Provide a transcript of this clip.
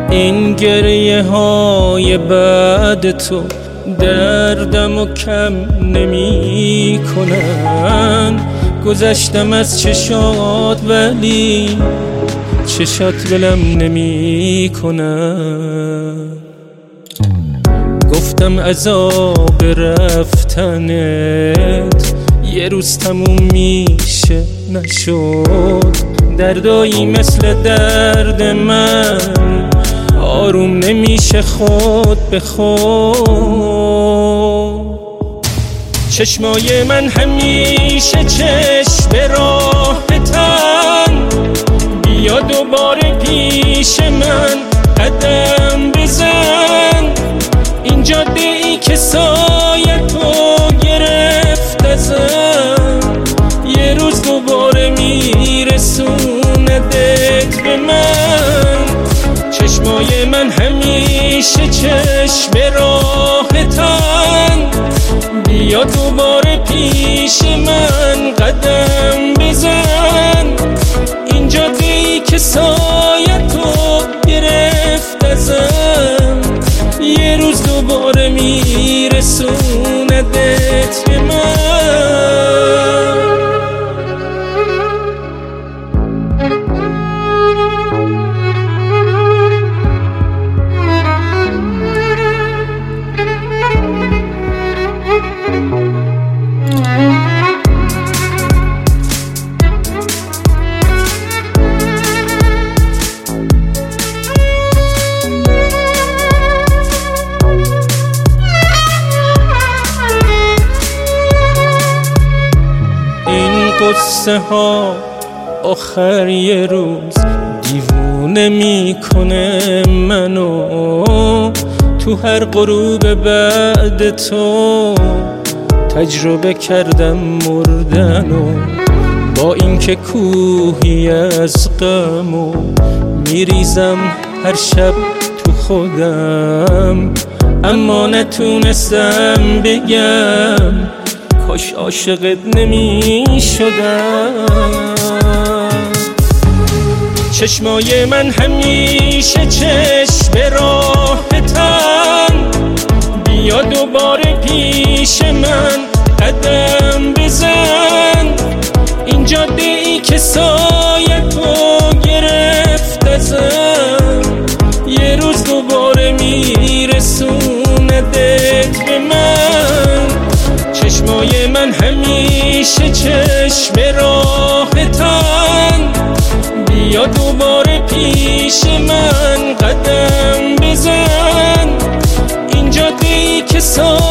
این گریه های بعد تو دردم و کم نمی کنن. گذشتم از چشات ولی چشات ولم نمی کنن. گفتم عذاب رفتنت یه روز تموم میشه، نشد. دردایی مثل درد من آروم نمیشه خود به خود. چشمای من همیشه چشم راحتن، بیا دوباره پیش من قدم بزن. این جاده ای که سایه تو گرفت ازم یه روز دوباره میرسوندت به من. چشمای من همیشه چشم راحتن، بیا دوباره پیش من قدم بزن. این جاده‌ای که سایه تو گرفت ازم یه روز دوباره میرسوندت به من. قصه ها آخر یه روز دیوونه میکنه منو. تو هر غروب بعد تو تجربه کردم مردنو. با اینکه کوهی از غمو میریزم هر شب تو خودم، اما نتونستم بگم کاش عاشقت نمی شدم. چشمای من همیشه چشم راحتن، بیا دوباره پیش من قدم بزن. این جاده ای که سایه تو گرفت ازم یه روز دوباره میرسوندت به من. چشمای من همیشه چشم راحتن، بیا دوباره پیش من قدم بزن. این جاده‌ای که